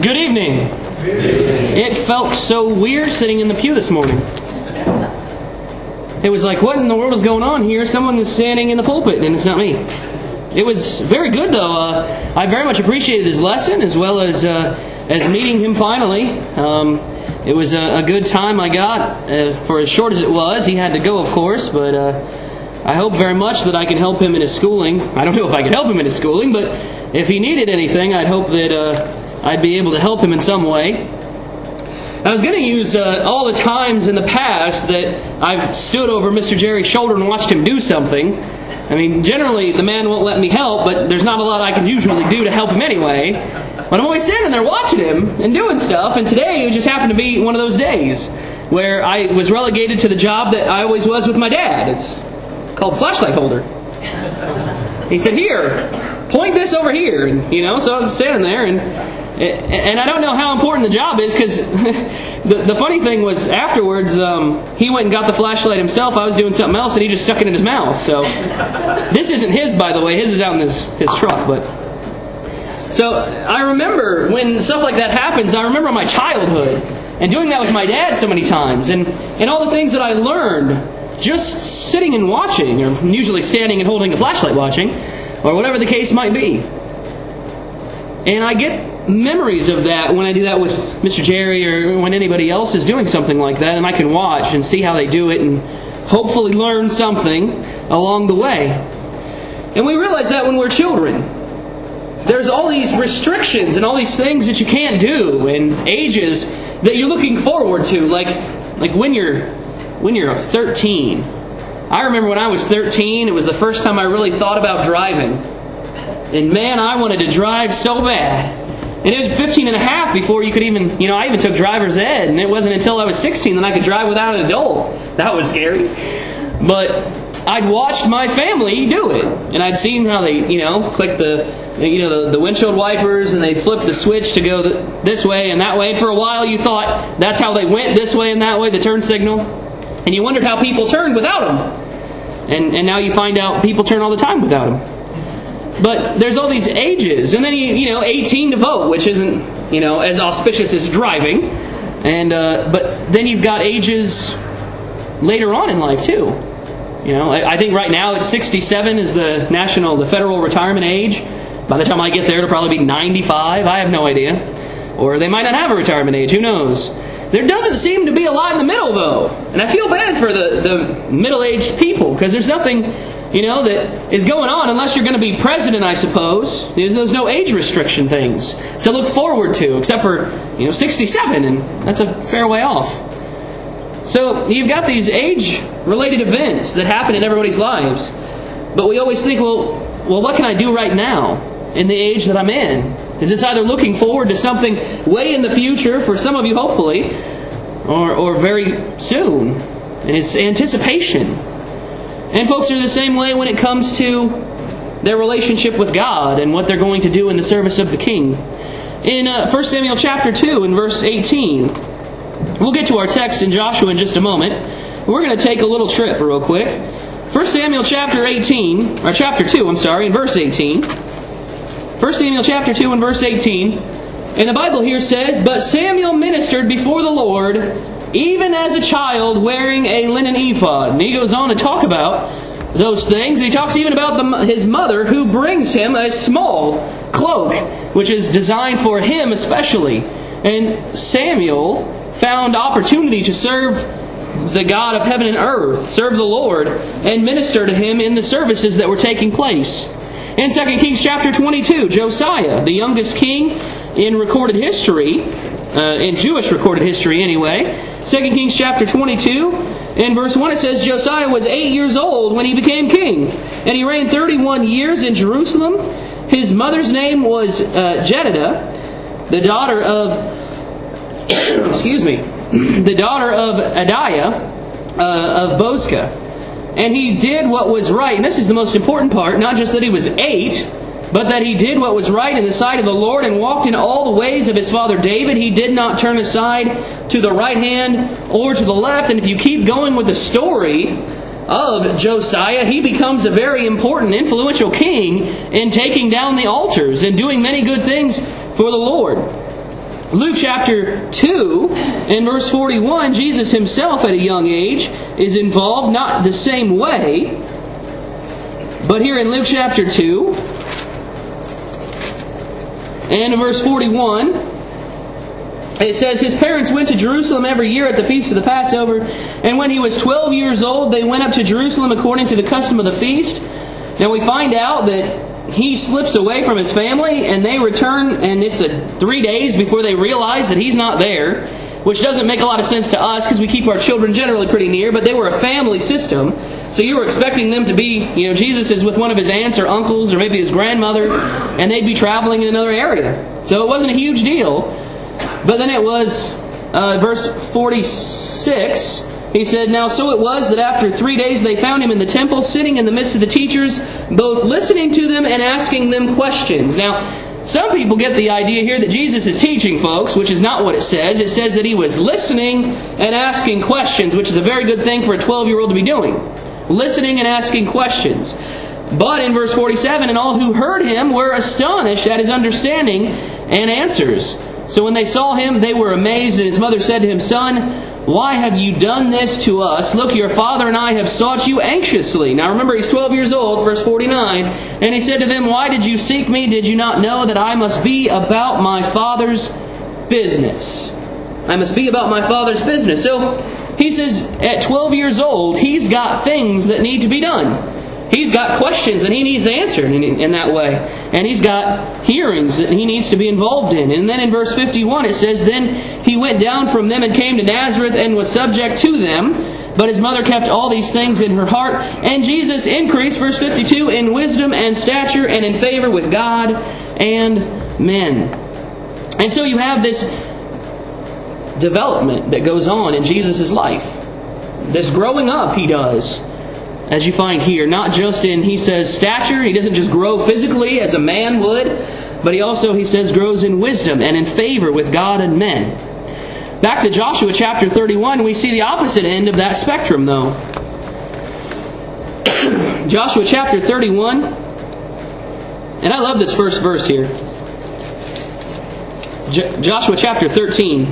Good evening. It felt so weird sitting in the pew this morning. It was like, what in the world is going on here? Someone is standing in the pulpit, and it's not me. It was very good, though. I very much appreciated his lesson, as well as meeting him finally. It was a good time I got, for as short as it was. He had to go, of course, but I hope very much that I can help him in his schooling. I don't know if I can help him in his schooling, but if he needed anything, I'd hope that I'd be able to help him in some way. I was going to use all the times in the past that I've stood over Mr. Jerry's shoulder and watched him do something. I mean, generally the man won't let me help, but there's not a lot I can usually do to help him anyway. But I'm always standing there watching him and doing stuff, and today it just happened to be one of those days where I was relegated to the job that I always was with my dad. It's called flashlight holder. He said, "Here, point this over here." And, so I'm standing there, and I don't know how important the job is, because the funny thing was afterwards, he went and got the flashlight himself. I was doing something else, and he just stuck it in his mouth. So this isn't his, by the way. His is out in his truck. But so I remember when stuff like that happens, I remember my childhood and doing that with my dad so many times, and all the things that I learned just sitting and watching, or usually standing and holding a flashlight watching, or whatever the case might be. And I get memories of that when I do that with Mr. Jerry, or when anybody else is doing something like that, and I can watch and see how they do it and hopefully learn something along the way. And we realize that when we're children, there's all these restrictions and all these things that you can't do, and ages that you're looking forward to, like when you're 13. I remember when I was 13, it was the first time I really thought about driving. And man, I wanted to drive so bad. And it was 15 and a half before you could even, I even took driver's ed. And it wasn't until I was 16 that I could drive without an adult. That was scary. But I'd watched my family do it. And I'd seen how they, click the windshield wipers, and they flip the switch to go this way and that way. For a while you thought that's how they went, this way and that way, the turn signal. And you wondered how people turned without them. And now you find out people turn all the time without them. But there's all these ages, and then 18 to vote, which isn't as auspicious as driving, and but then you've got ages later on in life too. I think right now it's 67 is the federal retirement age. By the time I get there, it'll probably be 95. I have no idea, or they might not have a retirement age. Who knows? There doesn't seem to be a lot in the middle, though, and I feel bad for the middle-aged people, because there's nothing that is going on unless you're going to be president, I suppose. There's no age restriction things to look forward to, except for 67, and that's a fair way off. So you've got these age-related events that happen in everybody's lives, but we always think, well, what can I do right now in the age that I'm in? Because it's either looking forward to something way in the future, for some of you hopefully, or very soon, and it's anticipation. And folks are the same way when it comes to their relationship with God and what they're going to do in the service of the King. In 1 Samuel chapter 2 and verse 18, we'll get to our text in Joshua in just a moment. We're going to take a little trip real quick. 1 Samuel chapter 2, in verse 18. 1 Samuel chapter 2 and verse 18. And the Bible here says, "But Samuel ministered before the Lord, even as a child wearing a linen ephod." And he goes on to talk about those things. He talks even about his mother, who brings him a small cloak, which is designed for him especially. And Samuel found opportunity to serve the God of heaven and earth, serve the Lord, and minister to him in the services that were taking place. In 2 Kings chapter 22, Josiah, the youngest king in recorded history, in Jewish recorded history anyway, 2 Kings chapter 22, in verse 1 it says, "Josiah was 8 years old when he became king, and he reigned 31 years in Jerusalem. His mother's name was Jedidah, the daughter of the daughter of Adiah of Bozkah. And he did what was right." And this is the most important part, not just that he was 8, but that he did what was right in the sight of the Lord, and walked in all the ways of his father David. He did not turn aside to the right hand or to the left. And if you keep going with the story of Josiah, he becomes a very important, influential king in taking down the altars and doing many good things for the Lord. Luke chapter 2, in verse 41, Jesus himself at a young age is involved, not the same way. But here in Luke chapter 2, and in verse 41, it says, his parents went to Jerusalem every year at the feast of the Passover, and when he was 12 years old, they went up to Jerusalem according to the custom of the feast. Now we find out that he slips away from his family, and they return, and it's 3 days before they realize that he's not there, which doesn't make a lot of sense to us because we keep our children generally pretty near, but they were a family system. So you were expecting them to be, Jesus is with one of his aunts or uncles or maybe his grandmother, and they'd be traveling in another area. So it wasn't a huge deal. But then it was verse 46. He said, now so it was that after 3 days they found him in the temple, sitting in the midst of the teachers, both listening to them and asking them questions. Now, some people get the idea here that Jesus is teaching folks, which is not what it says. It says that he was listening and asking questions, which is a very good thing for a 12-year-old to be doing. Listening and asking questions. But in verse 47, and all who heard him were astonished at his understanding and answers. So when they saw him, they were amazed, and his mother said to him, Son, why have you done this to us? Look, your father and I have sought you anxiously. Now remember, he's 12 years old, verse 49. And he said to them, why did you seek me? Did you not know that I must be about my father's business? I must be about my father's business. So he says at 12 years old, he's got things that need to be done. He's got questions that he needs answered in that way. And he's got hearings that he needs to be involved in. And then in verse 51 it says, then he went down from them and came to Nazareth and was subject to them. But his mother kept all these things in her heart. And Jesus increased, verse 52, in wisdom and stature and in favor with God and men. And so you have this development that goes on in Jesus' life. This growing up he does. As you find here, not just in, he says, stature. He doesn't just grow physically as a man would, but he also, he says, grows in wisdom and in favor with God and men. Back to Joshua chapter 31, we see the opposite end of that spectrum, though. Joshua chapter 31, and I love this first verse here. Joshua chapter 13.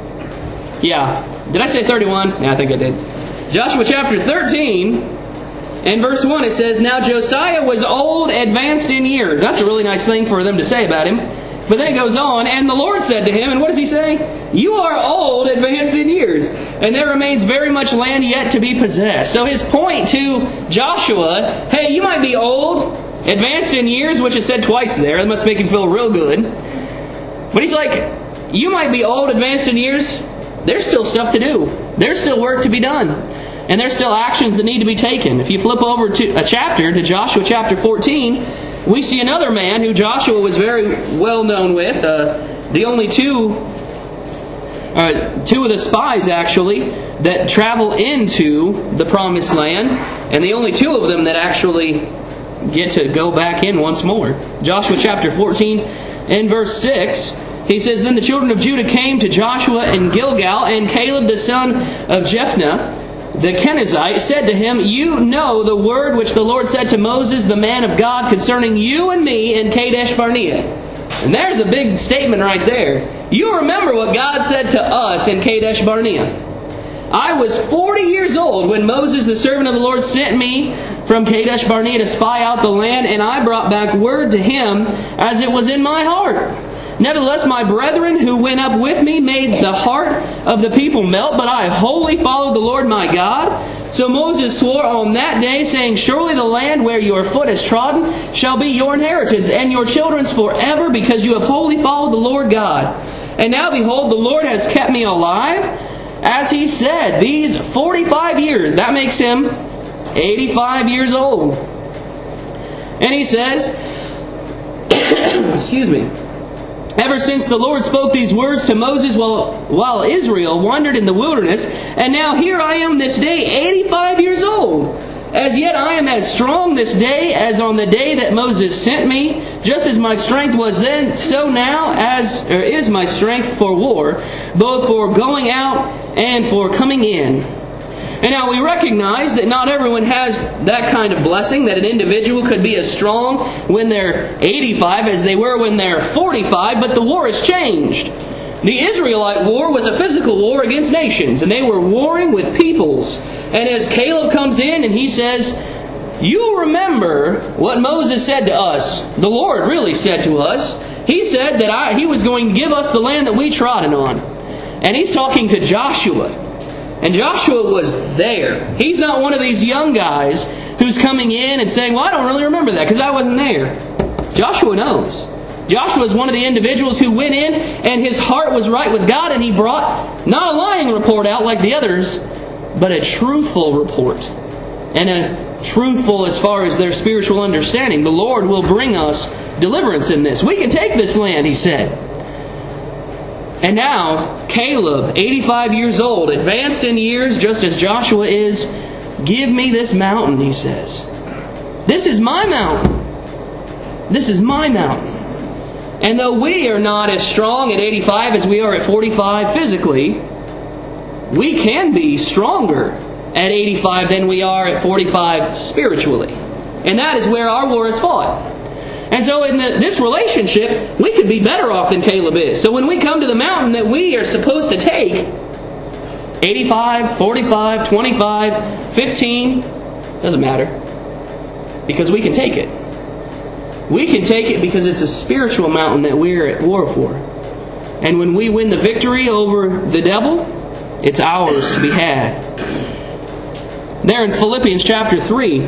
Yeah. Did I say 31? Yeah, I think I did. Joshua chapter 13... and verse 1 it says, now Josiah was old, advanced in years. That's a really nice thing for them to say about him. But then it goes on, and the Lord said to him, and what does he say? You are old, advanced in years, and there remains very much land yet to be possessed. So his point to Joshua, hey, you might be old, advanced in years, which is said twice there. That must make him feel real good. But he's like, you might be old, advanced in years. There's still stuff to do. There's still work to be done. And there's still actions that need to be taken. If you flip over to a chapter, to Joshua chapter 14, we see another man who Joshua was very well known with. The only two of the spies, actually, that travel into the Promised Land. And the only two of them that actually get to go back in once more. Joshua chapter 14 and verse 6. He says, then the children of Judah came to Joshua in Gilgal, and Caleb the son of Jephunneh, the Kenizzite, said to him, you know the word which the Lord said to Moses, the man of God, concerning you and me in Kadesh Barnea. And there's a big statement right there. You remember what God said to us in Kadesh Barnea. I was 40 years old when Moses, the servant of the Lord, sent me from Kadesh Barnea to spy out the land, and I brought back word to him as it was in my heart. Nevertheless, my brethren who went up with me made the heart of the people melt, but I wholly followed the Lord my God. So Moses swore on that day, saying, surely the land where your foot has trodden shall be your inheritance, and your children's forever, because you have wholly followed the Lord God. And now behold, the Lord has kept me alive, as he said, these 45 years. That makes him 85 years old. And he says, excuse me, ever since the Lord spoke these words to Moses while Israel wandered in the wilderness, and now here I am this day, 85 years old. As yet I am as strong this day as on the day that Moses sent me. Just as my strength was then, so now is my strength for war, both for going out and for coming in. And now we recognize that not everyone has that kind of blessing, that an individual could be as strong when they're 85 as they were when they're 45, but the war has changed. The Israelite war was a physical war against nations, and they were warring with peoples. And as Caleb comes in and he says, you remember what Moses said to us. The Lord really said to us. He said that He was going to give us the land that we trodden on. And He's talking to Joshua. And Joshua was there. He's not one of these young guys who's coming in and saying, well, I don't really remember that because I wasn't there. Joshua knows. Joshua is one of the individuals who went in and his heart was right with God, and he brought not a lying report out like the others, but a truthful report. And a truthful as far as their spiritual understanding. The Lord will bring us deliverance in this. We can take this land, he said. And now, Caleb, 85 years old, advanced in years just as Joshua is, give me this mountain, he says. This is my mountain. This is my mountain. And though we are not as strong at 85 as we are at 45 physically, we can be stronger at 85 than we are at 45 spiritually. And that is where our war is fought. And so in this relationship, we could be better off than Caleb is. So when we come to the mountain that we are supposed to take, 85, 45, 25, 15, doesn't matter. Because we can take it. We can take it because it's a spiritual mountain that we're at war for. And when we win the victory over the devil, it's ours to be had. There in Philippians chapter 3,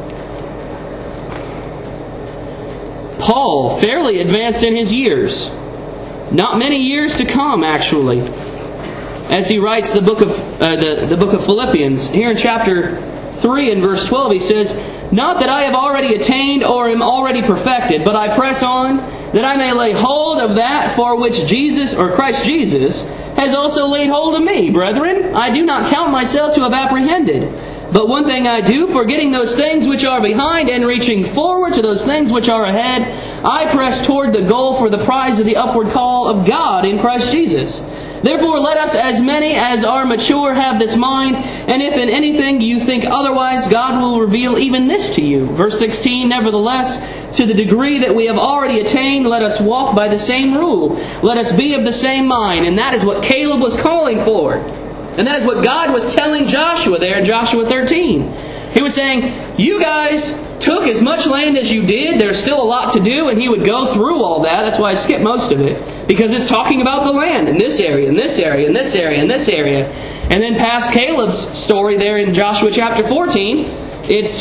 Paul, fairly advanced in his years, not many years to come actually, as he writes the book of Philippians. Here in chapter 3 and verse 12 he says, not that I have already attained or am already perfected, but I press on, that I may lay hold of that for which Jesus, or Christ Jesus, has also laid hold of me. Brethren, I do not count myself to have apprehended. But one thing I do, forgetting those things which are behind and reaching forward to those things which are ahead, I press toward the goal for the prize of the upward call of God in Christ Jesus. Therefore let us, as many as are mature, have this mind, and if in anything you think otherwise, God will reveal even this to you. Verse 16, nevertheless, to the degree that we have already attained, let us walk by the same rule. Let us be of the same mind. And that is what Caleb was calling for. And that is what God was telling Joshua there in Joshua 13. He was saying, you guys took as much land as you did. There's still a lot to do. And he would go through all that. That's why I skipped most of it. Because it's talking about the land in this area, in this area, in this area, in this area. And then past Caleb's story there in Joshua chapter 14, it's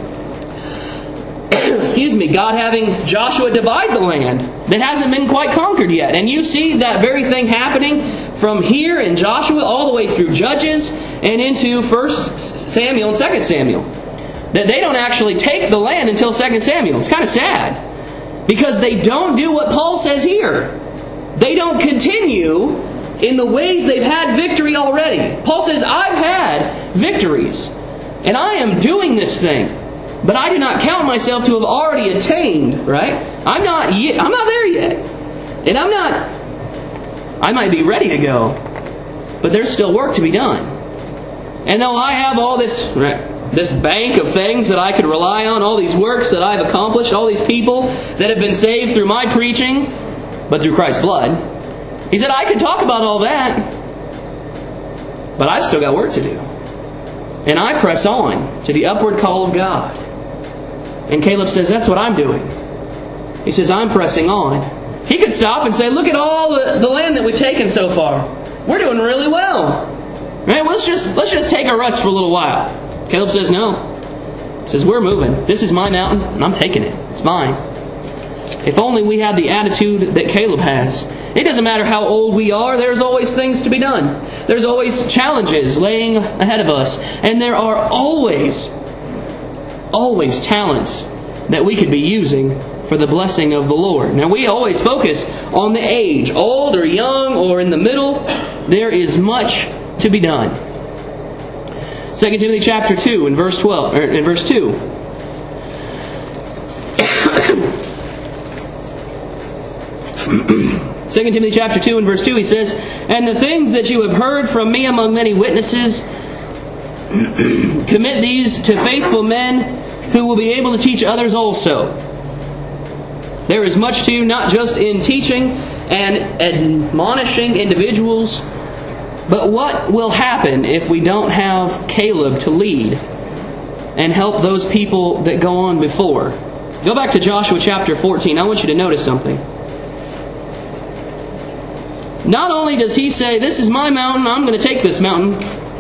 God having Joshua divide the land that hasn't been quite conquered yet. And you see that very thing happening from here in Joshua all the way through Judges and into 1 Samuel and 2 Samuel. That they don't actually take the land until 2 Samuel. It's kind of sad. Because they don't do what Paul says here. They don't continue in the ways they've had victory already. Paul says, I've had victories. And I am doing this thing. But I do not count myself to have already attained, right? I'm not there yet. And I might be ready to go. But there's still work to be done. And though I have all this bank of things that I could rely on, all these works that I've accomplished, all these people that have been saved through my preaching, but through Christ's blood, he said, I could talk about all that, but I've still got work to do. And I press on to the upward call of God. And Caleb says, that's what I'm doing. He says, I'm pressing on. He could stop and say, look at all the land that we've taken so far. We're doing really well. Right? Let's just take a rest for a little while. Caleb says, no. He says, we're moving. This is my mountain, and I'm taking it. It's mine. If only we had the attitude that Caleb has. It doesn't matter how old we are, there's always things to be done. There's always challenges laying ahead of us. And there are always talents that we could be using for the blessing of the Lord. Now we always focus on the age, old or young or in the middle. There is much to be done. 2 Timothy chapter 2 in verse 12 or in verse 2. 2 Timothy chapter 2 and verse 2, he says, and the things that you have heard from me among many witnesses, commit these to faithful men who will be able to teach others also. There is much to do, not just in teaching and admonishing individuals. But what will happen if we don't have Caleb to lead and help those people that go on before? Go back to Joshua chapter 14. I want you to notice something. Not only does he say, this is my mountain, I'm going to take this mountain.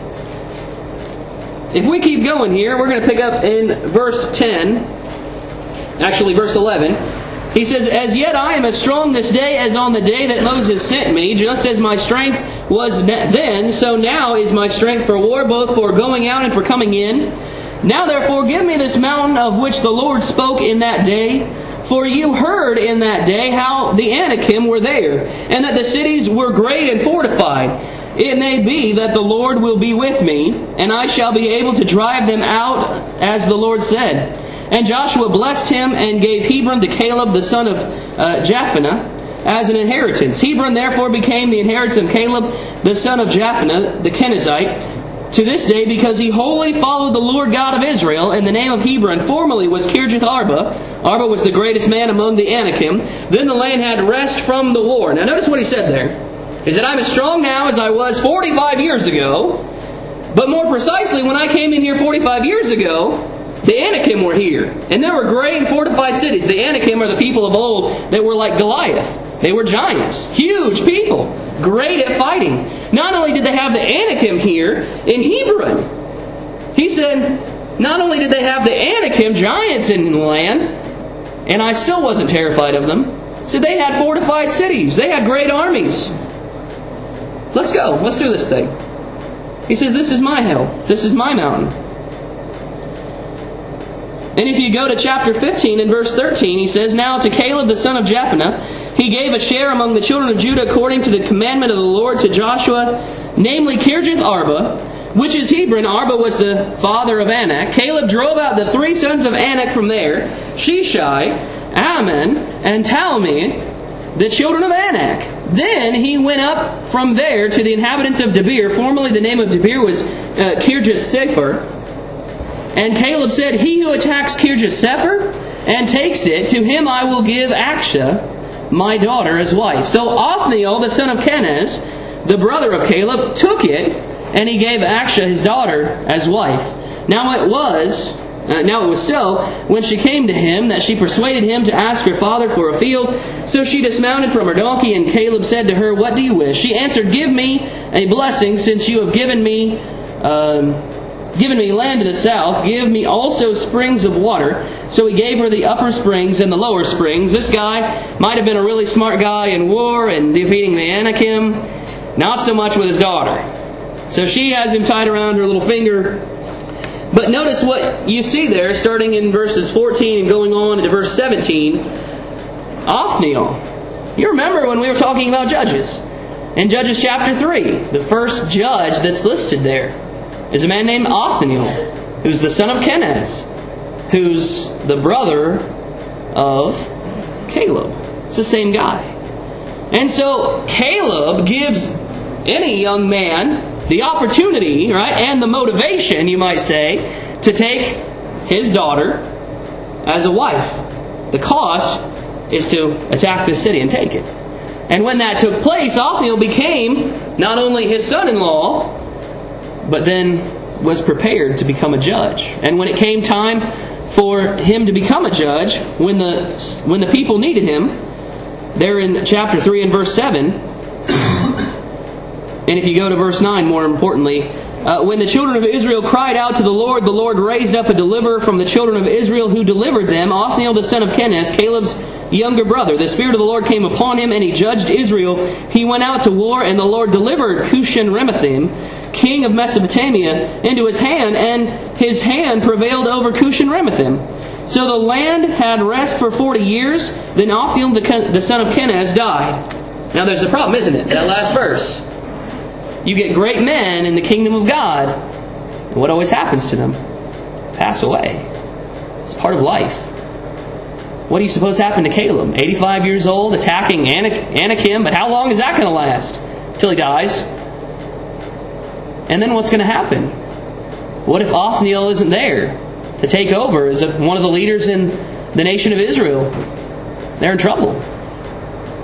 If we keep going here, we're going to pick up in verse 10. Actually, verse 11. He says, as yet I am as strong this day as on the day that Moses sent me. Just as my strength was then, so now is my strength for war, both for going out and for coming in. Now therefore give me this mountain of which the Lord spoke in that day. For you heard in that day how the Anakim were there, and that the cities were great and fortified. It may be that the Lord will be with me, and I shall be able to drive them out, as the Lord said. And Joshua blessed him and gave Hebron to Caleb the son of Jephunneh as an inheritance. Hebron therefore became the inheritance of Caleb the son of Jephunneh the Kenizzite to this day, because he wholly followed the Lord God of Israel. And the name of Hebron formerly was Kirjath Arba. Arba was the greatest man among the Anakim. Then the land had rest from the war. Now notice what he said there. He said, I'm as strong now as I was 45 years ago. But more precisely, when I came in here 45 years ago, the Anakim were here. And there were great and fortified cities. The Anakim are the people of old that were like Goliath. They were giants. Huge people. Great at fighting. Not only did they have the Anakim here in Hebron, he said, not only did they have the Anakim, giants in the land, and I still wasn't terrified of them. So they had fortified cities. They had great armies. Let's go. Let's do this thing. He says, this is my hill. This is my mountain. And if you go to chapter 15 and verse 13, he says, now to Caleb the son of Jephunneh, he gave a share among the children of Judah according to the commandment of the Lord to Joshua, namely Kirjath Arba, which is Hebron. Arba was the father of Anak. Caleb drove out the three sons of Anak from there, Sheshai, Ammon, and Talmi, the children of Anak. Then he went up from there to the inhabitants of Debir. Formerly the name of Debir was Kirjath Sepher. And Caleb said, he who attacks Kirjath Sepher and takes it, to him I will give Akshah, my daughter, as wife. So Othniel, the son of Kenaz, the brother of Caleb, took it, and he gave Akshah his daughter as wife. Now it was so, when she came to him, that she persuaded him to ask her father for a field. So she dismounted from her donkey, and Caleb said to her, what do you wish? She answered, give me a blessing, since you have given me land to the south. Give me also springs of water. So he gave her the upper springs and the lower springs. This guy might have been a really smart guy in war and defeating the Anakim. Not so much with his daughter. So she has him tied around her little finger. But notice what you see there, starting in verses 14 and going on into verse 17. Othniel. You remember when we were talking about Judges. In Judges chapter 3, the first judge that's listed there is a man named Othniel, who's the son of Kenaz, who's the brother of Caleb. It's the same guy. And so Caleb gives any young man the opportunity, right, and the motivation, you might say, to take his daughter as a wife. The cost is to attack the city and take it. And when that took place, Othniel became not only his son-in-law, but then was prepared to become a judge. And when it came time for him to become a judge, when the people needed him, there in chapter 3 and verse 7, and if you go to verse 9, more importantly, when the children of Israel cried out to the Lord raised up a deliverer from the children of Israel who delivered them, Othniel the son of Kenaz, Caleb's younger brother. The Spirit of the Lord came upon him, and he judged Israel. He went out to war, and the Lord delivered Cushan-Remathim, king of Mesopotamia, into his hand, and his hand prevailed over Cushan-Remathim. So the land had rest for 40 years. Then Othniel the son of Kenaz died. Now there's a problem, isn't it? That last verse. You get great men in the kingdom of God, and what always happens to them? Pass away. It's part of life. What do you suppose happened to Caleb? 85 years old, attacking Anakim, but how long is that going to last? Till he dies. And then what's going to happen? What if Othniel isn't there to take over as one of the leaders in the nation of Israel? They're in trouble.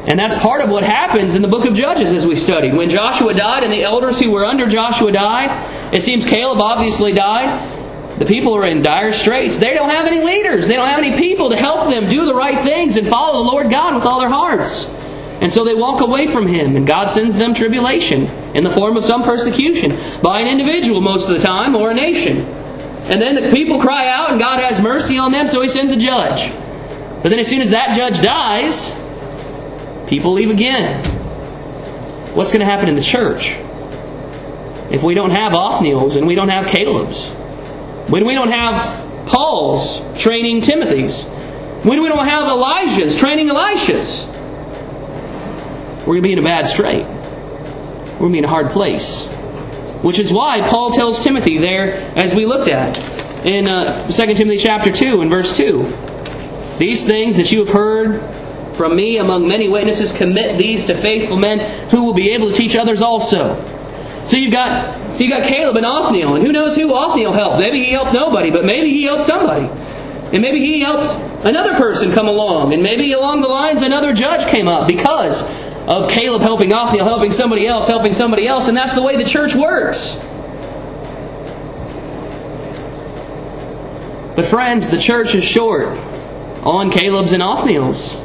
And that's part of what happens in the book of Judges as we studied. When Joshua died and the elders who were under Joshua died, it seems Caleb obviously died. The people are in dire straits. They don't have any leaders. They don't have any people to help them do the right things and follow the Lord God with all their hearts. And so they walk away from Him, and God sends them tribulation in the form of some persecution by an individual most of the time, or a nation. And then the people cry out, and God has mercy on them, so He sends a judge. But then as soon as that judge dies, people leave again. What's going to happen in the church if we don't have Othniels and we don't have Calebs? When we don't have Pauls training Timothys? When we don't have Elijahs training Elishas? We're going to be in a bad strait. We're going to be in a hard place. Which is why Paul tells Timothy there, as we looked at in 2 Timothy chapter 2 and verse 2. These things that you have heard from me among many witnesses, commit these to faithful men who will be able to teach others also. So you've got Caleb and Othniel, and who knows who Othniel helped? Maybe he helped nobody, but maybe he helped somebody. And maybe he helped another person come along, and maybe along the lines another judge came up because of Caleb helping Othniel, helping somebody else, and that's the way the church works. But friends, the church is short on Caleb's and Othniel's.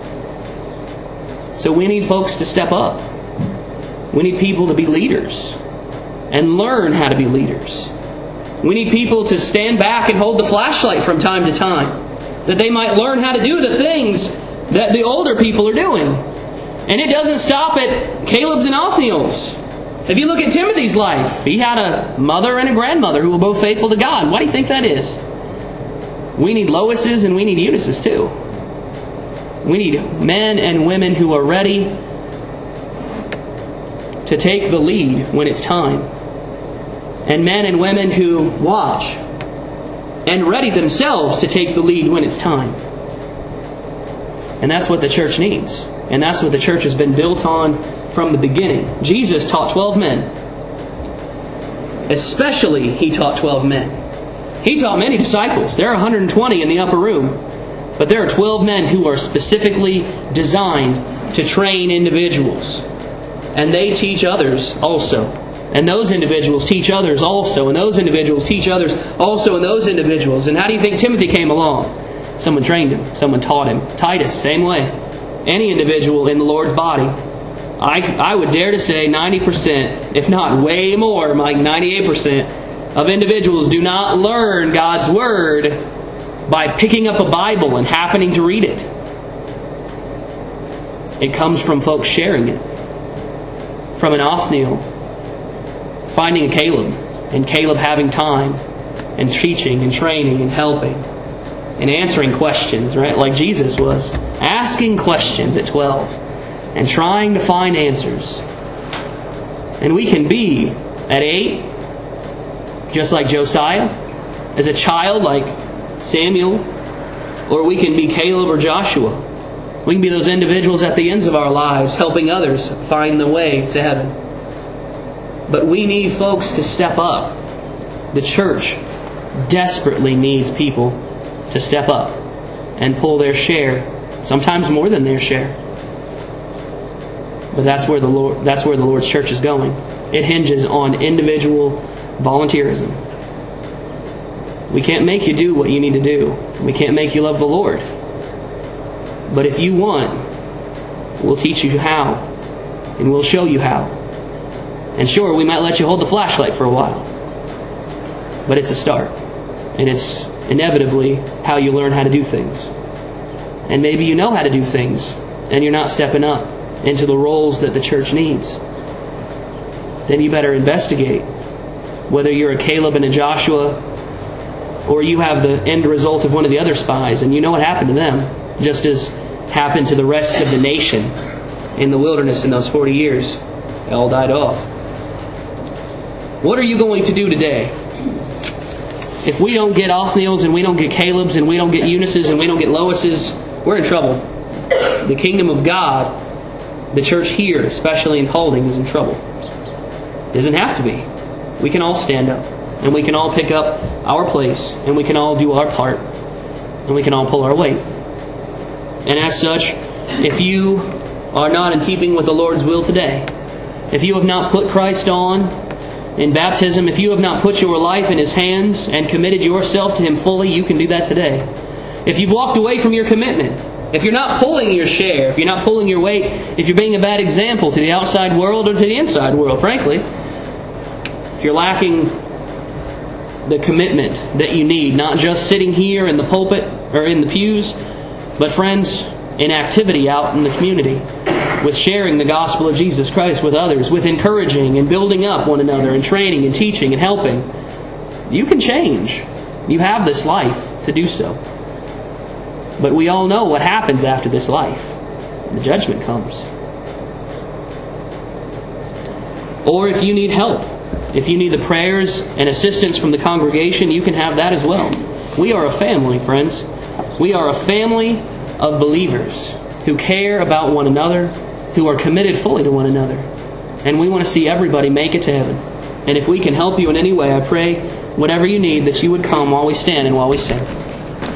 So we need folks to step up. We need people to be leaders and learn how to be leaders. We need people to stand back and hold the flashlight from time to time, that they might learn how to do the things that the older people are doing. And it doesn't stop at Caleb's and Othniel's. If you look at Timothy's life, he had a mother and a grandmother who were both faithful to God. Why do you think that is? We need Loises and we need Eunices too. We need men and women who are ready to take the lead when it's time. And men and women who watch and ready themselves to take the lead when it's time. And that's what the church needs. And that's what the church has been built on from the beginning. Jesus taught 12 men. Especially, He taught 12 men. He taught many disciples. There are 120 in the upper room. But there are 12 men who are specifically designed to train individuals. And they teach others also. And those individuals teach others also. And those individuals teach others also. And those individuals. And how do you think Timothy came along? Someone trained him. Someone taught him. Titus, same way. Any individual in the Lord's body. I would dare to say 90%, if not way more, like 98% of individuals do not learn God's Word by picking up a Bible and happening to read it. It comes from folks sharing it. From an Othniel finding a Caleb, and Caleb having time and teaching and training and helping and answering questions, right? Like Jesus was. Asking questions at 12 and trying to find answers. And we can be at 8 just like Josiah, as a child like Samuel, or we can be Caleb or Joshua. We can be those individuals at the ends of our lives helping others find the way to heaven. But we need folks to step up. The church desperately needs people to step up and pull their share, sometimes more than their share. But that's where the Lord's church is going. It hinges on individual volunteerism. We can't make you do what you need to do. We can't make you love the Lord. But if you want, we'll teach you how. And we'll show you how. And sure, we might let you hold the flashlight for a while. But it's a start. And it's inevitably how you learn how to do things. And maybe you know how to do things, and you're not stepping up into the roles that the church needs. Then you better investigate whether you're a Caleb and a Joshua, or you have the end result of one of the other spies, and you know what happened to them, just as happened to the rest of the nation in the wilderness in those 40 years. They all died off. What are you going to do today? If we don't get Othniels and we don't get Calebs and we don't get Eunices and we don't get Loises, we're in trouble. The kingdom of God, the church here, especially in Paulding, is in trouble. It doesn't have to be. We can all stand up and we can all pick up our place and we can all do our part and we can all pull our weight. And as such, if you are not in keeping with the Lord's will today, if you have not put Christ on in baptism, if you have not put your life in His hands and committed yourself to Him fully, you can do that today. If you've walked away from your commitment, if you're not pulling your share, if you're not pulling your weight, if you're being a bad example to the outside world or to the inside world, frankly, if you're lacking the commitment that you need, not just sitting here in the pulpit or in the pews, but friends, in activity out in the community, with sharing the gospel of Jesus Christ with others, with encouraging and building up one another, and training and teaching and helping, you can change. You have this life to do so. But we all know what happens after this life. The judgment comes. Or if you need help, if you need the prayers and assistance from the congregation, you can have that as well. We are a family, friends. We are a family of believers who care about one another, who are committed fully to one another. And we want to see everybody make it to heaven. And if we can help you in any way, I pray, whatever you need, that you would come while we stand and while we sing.